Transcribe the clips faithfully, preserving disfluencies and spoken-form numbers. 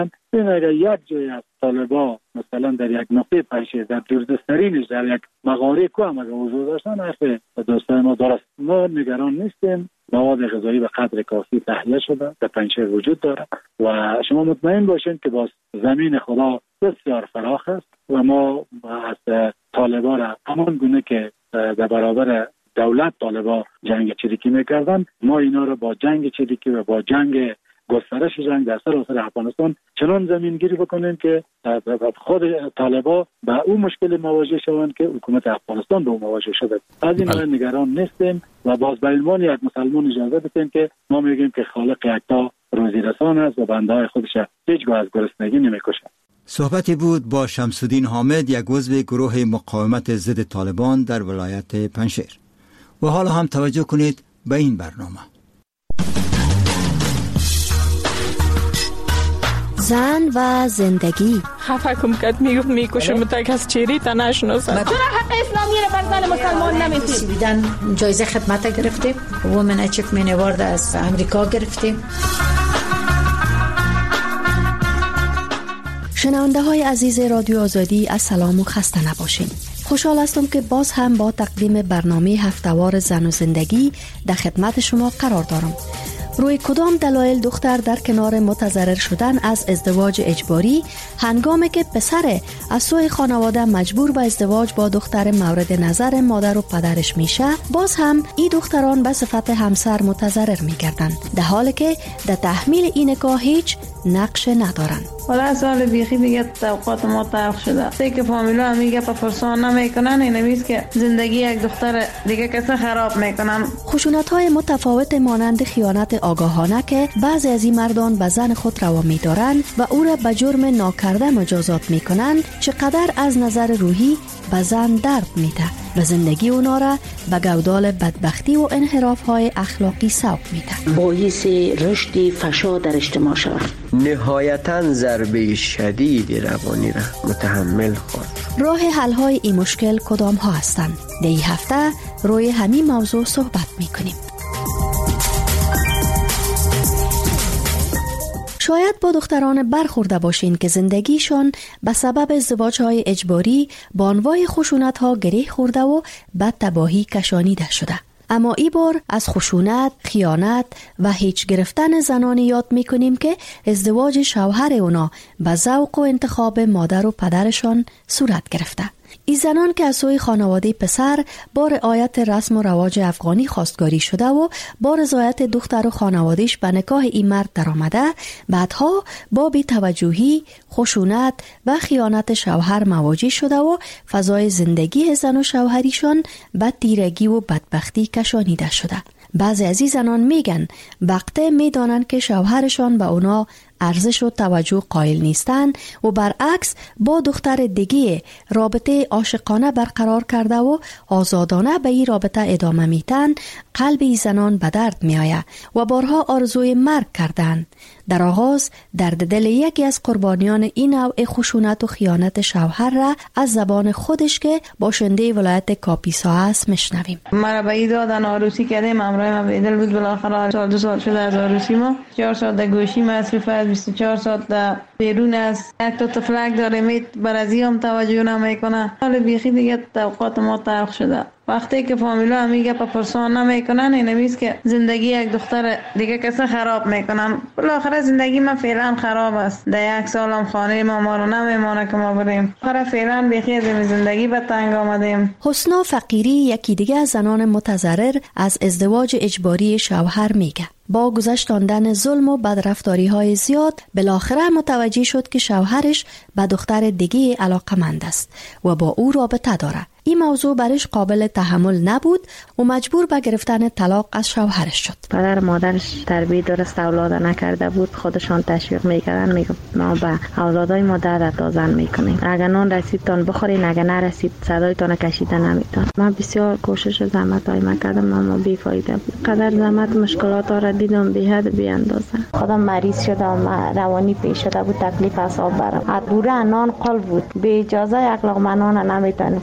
این اگر یک جای از طالبا مثلا در یک نقطه پنجشیر در دوردسترینش در یک مغاره کو هم اگر حضور داشتن، حرف دوستان ما درست. ما نگران نیستیم، مواد غذایی به قدر کافی تهیه شده در پنجشیر وجود داره و شما مطمئن باشین که باز زمین خدا بسیار فراخ است و ما از طالبا را همان گونه که در برابر دولت طالبا جنگ چریکی میکردن، ما اینا رو با جنگ چریکی و با جنگ گسترش جنگ در سراسر افغانستان چنان زمین گیری بکنیم که خود طالبا به اون مشکل مواجه شوند که حکومت افغانستان به اون مواجه شده. از این رو نگران نیستیم و باز به عنوان یک مسلمان اجازه بدیم که ما میگیم که خالق یکتا روزی رسان است و بنده های خودش هیچگاه از گرسنگی نمیکشند. صحبتی بود با شمس‌الدین حامد، یک عضو گروه مقاومت ضد طالبان در ولایت پنجشیر. و حالا هم توجه کنید به این برنامه. زن و زندگی. خفه کم کد میگفت میکشه متک از چیری تا نشناسد. چرا حق اسلامی رو بر زن مسلمان نمیتیم؟ بیدن جایزه خدمت گرفتیم، وومن اچیومنت اوارد از امریکا گرفتیم. شنونده های عزیز رادیو آزادی، السلام و خسته نباشین. خوشحال هستم که باز هم با تقدیم برنامه هفته‌وار زن و زندگی در خدمت شما قرار دارم. روی کدام دلایل دختر در کنار متضرر شدن از ازدواج اجباری هنگامی که پسر از سوی خانواده مجبور به ازدواج با دختر مورد نظر مادر و پدرش میشه، باز هم این دختران به صفت همسر متضرر میگردند، در حالی که در تحمیل این نکاح هیچ نقش ندارند. ولی سال بیخی دیگه توقعات ما تلخ شده. تی که فامیلا هم میگه پرسان نمیکنن، این نمیست که زندگی یک دختر دیگه کسی خراب میکنن. خشونت‌های متفاوت مانند خیانت آگاهانه که بعضی از این مردان به زن خود روا می‌دارند و او را به جرم ناکرده مجازات می‌کنند، چقدر از نظر روحی به زن درد میده و زندگی اونا را به گودال بدبختی و انحراف‌های اخلاقی سوق میده. باعث رشد فحشا در اجتماع شود. نهایتاً ضربه شدید روانی را متحمل خواهد. راه حل‌های این مشکل کدام ها هستند؟ در این هفته روی همین موضوع صحبت میکنیم. شاید با دختران برخورده باشین که زندگیشان به سبب ازدواج‌های اجباری با انواع خشونت‌ها گره خورده و به تباهی کشانیده شده. اما این بار از خشونت، خیانت و هیچ گرفتن زنانی یاد میکنیم که ازدواج شوهر اونا به ذوق و انتخاب مادر و پدرشان صورت گرفته. این زنان که از سوی خانواده پسر با رعایت رسم و رواج افغانی خواستگاری شده و با رضایت دختر و خانوادهش به نکاح این مرد در آمده، بعدها با بی‌توجهی، خشونت و خیانت شوهر مواجه شده و فضای زندگی زن و شوهریشان به تیرگی و بدبختی کشانیده شده. بعضی از این زنان میگن وقتی میدانند که شوهرشان به اونا ارزش و توجه قائل نیستند و برعکس با دختر دیگه رابطه عاشقانه برقرار کرده و آزادانه به این رابطه ادامه میتن، قلب این زنان به درد میآید و بارها آرزوی مرگ کردند. در آغاز درد دل یکی از قربانیان این نوع خشونت و خیانت شوهر را از زبان خودش که باشنده ولایت کاپیسا است میشنویم. مرا به این دادن عروسی کردیم، امروز ما به دل بود بالاخره سال دو سال شده از عروسی ما، چهار سال در گوشی مصرف از بیست و چهار سال در بیرون است. یک تا طفلک داره میت برازی هم توجه نمیکنه. حال بیخی دیگه توقعات ما تلخ شده. وقتی که فامیلا هم میگه پرسان نمیکنن، این نمیست که زندگی یک دختر دیگه کسی خراب میکنن. بالاخره زندگی ما فعلا خراب است. در یک سال هم خانه ما ما رو نمیمانه که ما بریم. آخر فعلا بیخی از زندگی به تنگ آمدیم. حسنا فقیری یکی دیگه از زنان متضرر از ازدواج اجباری شوهر میگه. با گذشتاندن ظلم و بدرفتاری های زیاد بالاخره متوجه شد که شوهرش به دختر دیگه علاقمند است و با او رابطه داره. این موضوع برش قابل تحمل نبود و مجبور به گرفتن طلاق از شوهرش شد. پدر مادرش تربیت درست اولاد نکرده بود، خودشان تشویق میکردن، میگفت ما به اولادای ما درد تازن میکنیم، اگر نان رسید تان بخورین، اگر نرسید صدای تان کشیده نمیتون. من بسیار کوشش و زحمت های کردم اما بیفایده بود. قدر زحمت مشکلات را دیدم بی حد بی اندازه. خودم مریض شدم، روانی پیش شده بود، تکلیف اعصاب برام. ادوره نان قل بود، به اجازه یک لقمه نان نمیتونست. بعد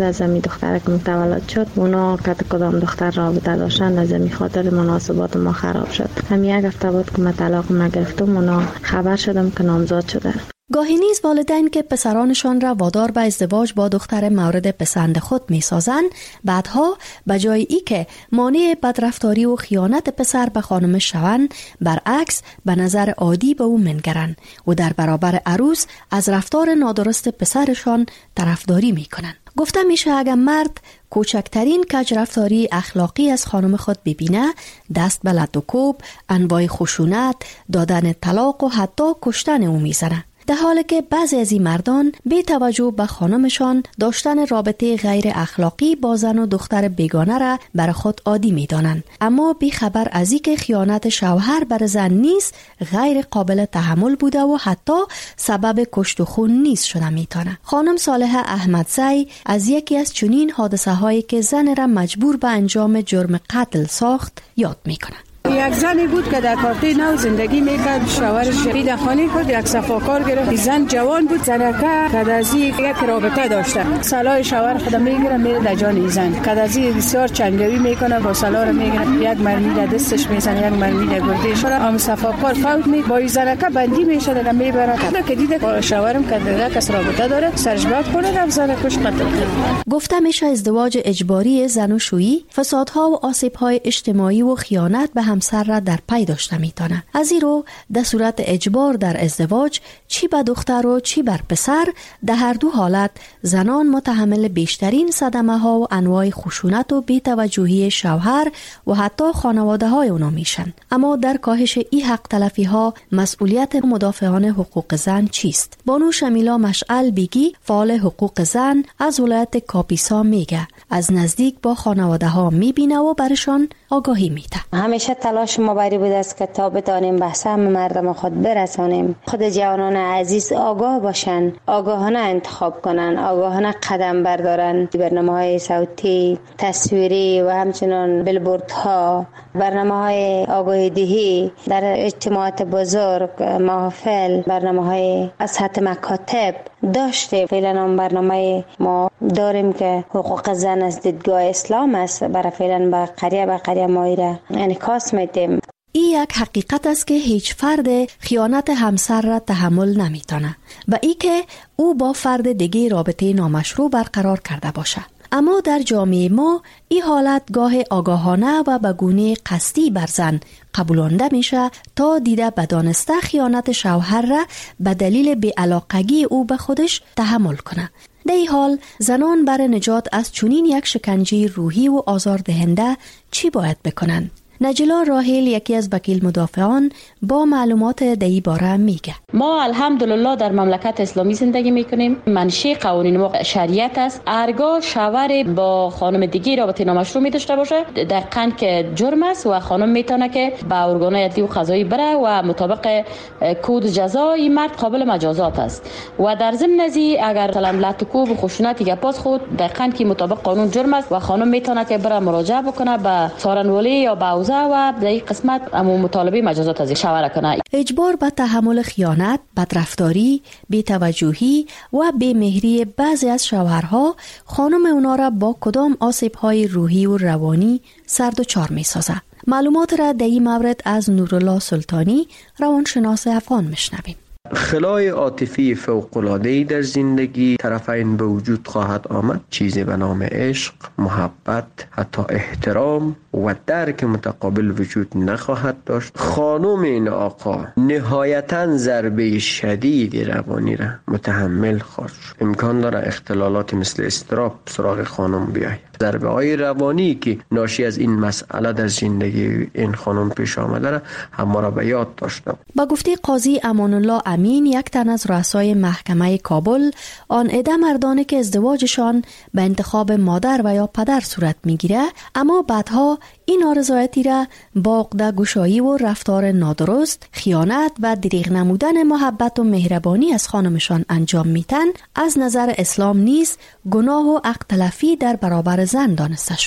از می دختر که متولد شد اونا که کدام دختر رابطه داشتن از می خاطر مناسبات ما خراب شد. همین یک هفته بود که من طلاق نگرفتم اونا خبر شدم که نامزاد شده. گاهی نیز والدین که پسرانشان را وادار به ازدواج با دختر مورد پسند خود می سازند، بعدها به جای ای که مانع بدرفتاری و خیانت پسر به خانم شوند، برعکس به نظر عادی به او منگرند و در برابر عروس از رفتار نادرست پسرشان طرفداری می کنند. گفته میشه اگر مرد کوچکترین کج رفتاری اخلاقی از خانم خود ببینه، دست به لد و کوب، انواع خشونت، دادن طلاق و حتی کشتن او میزنه. در حالی که بعضی از این مردان بی توجه به خانمشان داشتن رابطه غیر اخلاقی با زن و دختر بیگانه را بر خود عادی می دانند، اما بی خبر از این که خیانت شوهر بر زن نیست غیر قابل تحمل بوده و حتی سبب کشت و خون نیز شده می تانه. خانم صالحه احمدزی از یکی از چنین حادثه هایی که زن را مجبور به انجام جرم قتل ساخت یاد می کنه. یک زنی بود که در کارته نو زندگی میکرد، شوهرش پیدا خانی کرد، یک صفاکار گرفت. زن جوان بود، زنکه کدازی یک رابطه داشته. سلاح شوهر خود میگیره میره در جان زن. کدازی بسیار چنگوی میکنه، با سلاح میگیره، یک مرمی در دستش میزنه، یک مرمی در گردنش. ام صفاکار فوت می با زنکه بندی میشه دیگه میبره. که دیده شوهرم که دیگه کس رابطه داره، سرش باد کنه، رفت زنکش قتل کرد. گفته میشه ازدواج اجباری زناشویی فسادها و آسیب‌های اجتماعی و خیانت به همسر را در پی داشته میتونه. از این رو در صورت اجبار در ازدواج چی به دختر و چی بر پسر، در هر دو حالت زنان متحمل بیشترین صدمه ها و انواع خشونت و بی‌توجهی شوهر و حتی خانواده های اونا میشن. اما در کاهش این حق تلفی ها مسئولیت مدافعان حقوق زن چیست؟ بانو شمیلا مشعل بیگی، فعال حقوق زن از ولایت کاپیسا میگه از نزدیک با خانواده ها میبینه و برشان آگاهی میده. همیشه تلاش ما بری بود است که تا بتانیم به سهم مردم خود برسانیم. خود جوانان عزیز آگاه باشن، آگاهانه انتخاب کنن، آگاهانه قدم بردارن. برنامه‌های صوتی، تصویری و همچنین بیلبوردها، برنامه‌های آگاهی دهی در اجتماعات بزرگ، محافل، برنامه‌های از سطح مکاتب داشته. فعلا اون برنامه ما داریم که حقوق زن از دیدگاه اسلام است، برای فعلا با قریه با قریه مایره انعکاس میدیم. این یک حقیقت است که هیچ فرد خیانت همسر را تحمل نمیتونه و ای که او با فرد دیگه رابطه نامشروع برقرار کرده باشه. اما در جامعه ما این حالت گاه آگاهانه و به گونه قصدی بر زن قبولانده میشه تا دیده بدانسته خیانت شوهر را به دلیل بی‌علاقگی او به خودش تحمل کنه. در این حال زنان برای نجات از چنین یک شکنجه روحی و آزاردهنده چی باید بکنن؟ نجلا راحیل یکی از وکیل مدافعان با معلومات در این باره میگه. ما الحمدلله در مملکت اسلامی زندگی میکنیم. منشأ قوانین ما شریعت است. هرگاه شوهر با خانم دیگه رابطه نامشروع می داشته باشه دقیقاً که جرم است و خانم میتونه که با ارگان‌های عدلی و قضایی بره و مطابق کد جزایی مرد قابل مجازات است. و در ضمن ازی اگر مثلا لطکوب و خشونت گپاس خود دقیقاً که مطابق قانون جرم است و خانم میتونه که بره مراجعه بکنه به سارنولی یا به و در این قسمت امو مطالبه مجازات از شوهر کنه. اجبار به تحمل خیانت، بدرفتاری، بی‌توجهی و بی‌مهری بعضی از شوهرها خانم اونا را با کدام آسیب‌های روحی و روانی سردوچار می‌سازه. معلومات را در این مورد از نورالله سلطانی، روانشناس افغان میشنویم. خلای عاطفی فوق‌العاده‌ای در زندگی طرفین به وجود خواهد آمد. چیزی به نام عشق، محبت، حتی احترام و درک متقابل وجود نخواهد داشت. خانم این آقا نهایتاً ضربه شدیدی روانی را متحمل خواهد شد. امکان داره اختلالات مثل اضطراب سراغ خانم بیاید. ضربه های روانی که ناشی از این مسئله در زندگی این خانم پیش آمده را همه را به یاد داشتم. با گفته قاضی امان الله امین، یک تن از رؤسای محکمه کابل، آن عده مردانه که ازدواجشان به انتخاب مادر و یا پدر صورت میگیره اما بعدها این آرزویتی را با عقده گشایی و رفتار نادرست، خیانت و دریغ نمودن محبت و مهربانی از خانمشان انجام میتن، از نظر اسلام نیز گناه و حق تلفی در برابر زن دانسته شده.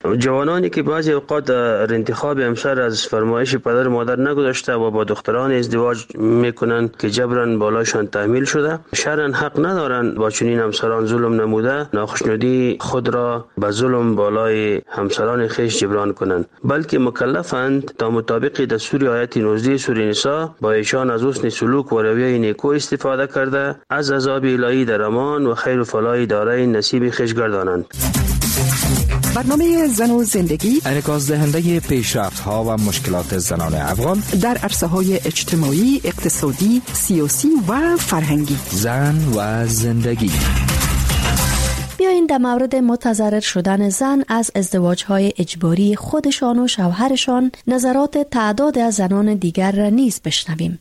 جوانانی که بعضی اوقات در انتخاب همسر از فرمایش پدر و مادر نگذاشته و با دختران ازدواج میکنند که جبران بالاشان تحمیل شده، شرعاً حق ندارند با چنین همسران ظلم نموده ناخشنودی خود را به ظلم بالای همسران خیش جبران کنند، بلکه مکلفند تا مطابق دستور آیت نوزده سوره نساء با ایشان از حسن سلوک و رویه نیکو استفاده کرده از عذاب الهی در امان و خیر و فلاح دارین نصیب خیش گردانند. برنامه زن و زندگی انعکاس دهنده پیشرفت ها و مشکلات زنان افغان در عرصه های اجتماعی، اقتصادی، سیاسی و فرهنگی. زن و زندگی. بیایید در مورد متضرر شدن زن از ازدواج‌های اجباری خودشان و شوهرشان نظرات تعداد از زنان دیگر را نیز بشنویم.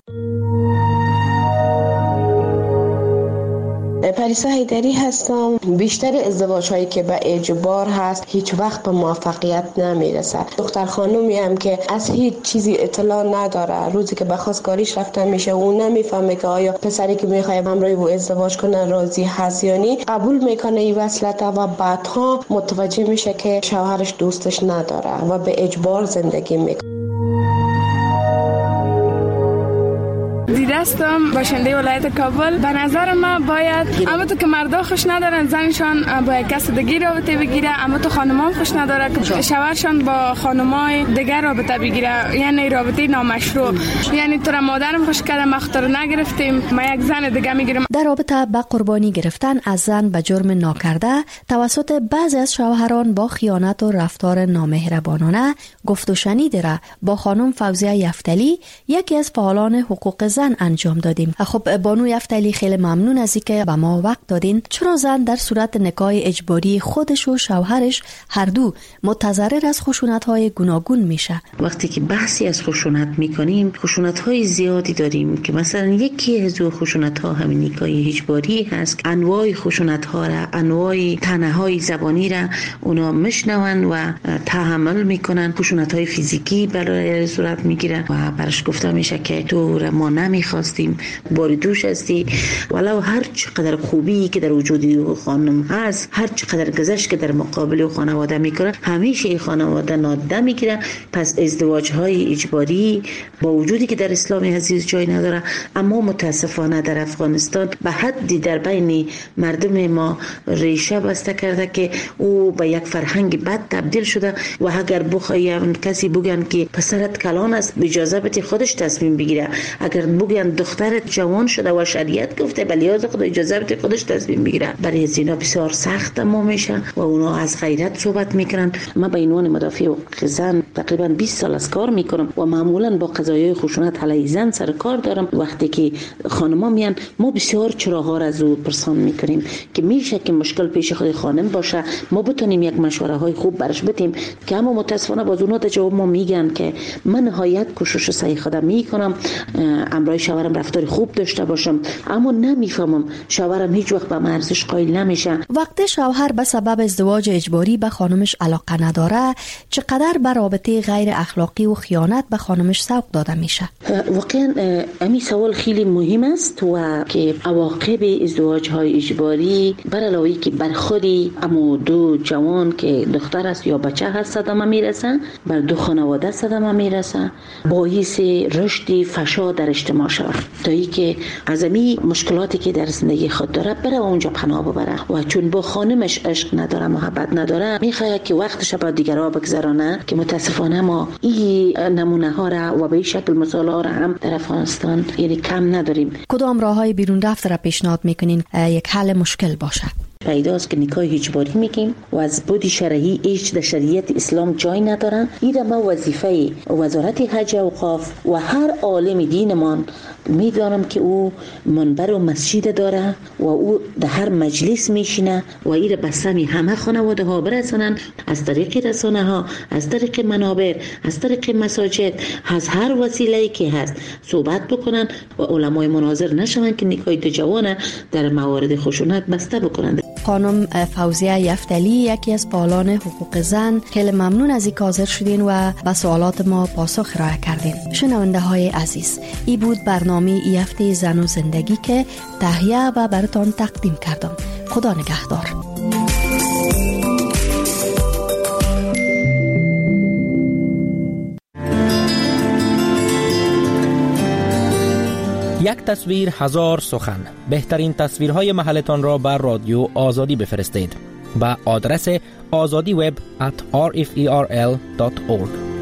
پریسا حیدری هستم. بیشتر ازدواج هایی که به اجبار هست هیچ وقت به موفقیت نمیرسه. دختر خانومی هم که از هیچ چیزی اطلاع نداره، روزی که به خواستگاریش رفته میشه اون نمیفهمه که آیا پسری که میخواد همراه او ازدواج کنه راضی هست یا نی، قبول میکنه این وصلت و بعدها متوجه میشه که شوهرش دوستش نداره و به اجبار زندگی میکنه. دیدستم باشنده ولایت کابل. به نظر من باید اما تو که مردا خوش ندارن زنشان با یک کس دیگه رابطه بگیره، اما تو خانمان خوش نداره که شوهرشان با خانمای دیگر رابطه بگیره، یعنی رابطه نامشروع. یعنی تو را مادرم خوش کرده مختار نگرفتیم، ما یک زن دیگه میگیریم. در رابطه با قربانی گرفتن از زن به جرم ناکرده توسط بعضی از شوهران با خیانت و رفتار نامهربانانه گفت و شنیده را با خانم فوزیه یفتلی، یکی از فعالان حقوق زن انجام دادیم. خب بانو یفتلی، خیلی ممنون از اینکه به ما وقت دادین. چرا زن در صورت نکاح اجباری خودش و شوهرش هر دو متضرر از خشونت‌های گوناگون میشه؟ وقتی که بحثی از خشونت میکنیم، خشونت‌های زیادی داریم که مثلا یکی از اون خشونت‌ها همین نکاح اجباری هست. انواع خشونت‌ها را، انواع طعنه‌های زبانی را اونا میشنون و تحمل میکنن. خشونت‌های فیزیکی برای صورت میگیره و برش گفته میشه که تو را ما نمیخواستیم، باری دوش هستی. ولو هر چقدر خوبی که در وجود خانم هست، هر چقدر گذشت که در مقابل خانواده میکنه، همیشه خانواده نادیده میگیره. پس ازدواج های اجباری با وجودی که در اسلام عزیز جای نداره، اما متاسفانه در افغانستان به حدی در بین مردم ما ریشه بسته کرده که او به یک فرهنگ بد تبدیل شده و اگر بخوای کسی بگن که پسرت کلان است، اجازه بده خودش تصمیم بگیره. اگر بگن دخترت جوان شده و شریعت گفته به لحاظ خود اجازه بده خودش تصمیم بگیره، برای از اینا بسیار سخت ما میشه و اونا از غیرت صحبت میکنن. من به عنوان مدافع حقوق زن تقریبا بیست سال از کار میکنم و معمولا با قضایای خشونت علیه زن سر کار دارم. وقتی که خانما میان، ما بسیار چراغا را از او پرسان میکنیم که میشه که مشکل پیش خود خانم باشه، ما بتونیم یک مشوره های خوب برش بدیم، که اما متاسفانه باز اونا در جواب ما میگن که من نهایت کوشش سعی خودم میکنم امرای شوهرم رفتار خوب داشته باشم، اما نمیفهمم شوهرم هیچ وقت به من ارزش قائل نمیشه. وقتی شوهر به سبب ازدواج اجباری به خانمش علاقه نداره، چقدر به رابطه غیر اخلاقی و خیانت به خانمش سوق داده میشه؟ واقعا امی سوال خیلی مهم است و که عواقب ازدواج های اجباری بر علاوه که بر خودی اما دو جوان که دختر است یا بچه هست صدمه میرسه، بر دو خانواده صدمه میرسه، باعث رشد فشا در اجتماع شود تا ای که عظمی مشکلاتی که در زندگی خود داره بره اونجا پناه ببره و چون با خانمش عشق نداره، محبت نداره، میخواد که وقتش با دیگرها بگذرانه، که متاسفانه ما این نمونه ها را و به این شکل مثال ها را هم در افغانستان یعنی کم نداریم. کدام راههای بیرون رفت را پیشنهاد میکنین یک حل مشکل باشه؟ پیداست که نکاح اجباری میگیم و از بود شرعی ایش در شریعت اسلام جای ندارن. این ما وظیفه وزارت حج و اوقاف و هر عالم دینمان میدانم که او منبر و مسجد داره و او در هر مجلس میشینه و این به سمی همه خانواده ها برسانن، از طریق رسانه ها، از طریق منابر، از طریق مساجد، از هر وسیله‌ای که هست صحبت بکنن و علمای مناظر نشون که نکاح دو جوانه در موارد خشونت بسته بکنن. خانم فوزیه یفتلی، یکی از فعالان حقوق زن، خیلی ممنون از اینکه حاضر شدین و به سوالات ما پاسخ ارائه کردین. شنونده های عزیز، این بود برنامه ای هفته زن و زندگی که تهیه و براتون تقدیم کردم. خدا نگهدار. یک تصویر هزار سخن. بهترین تصویرهای محلتان را بر رادیو آزادی بفرستید. با آدرس azadiweb at r f e r l dot org.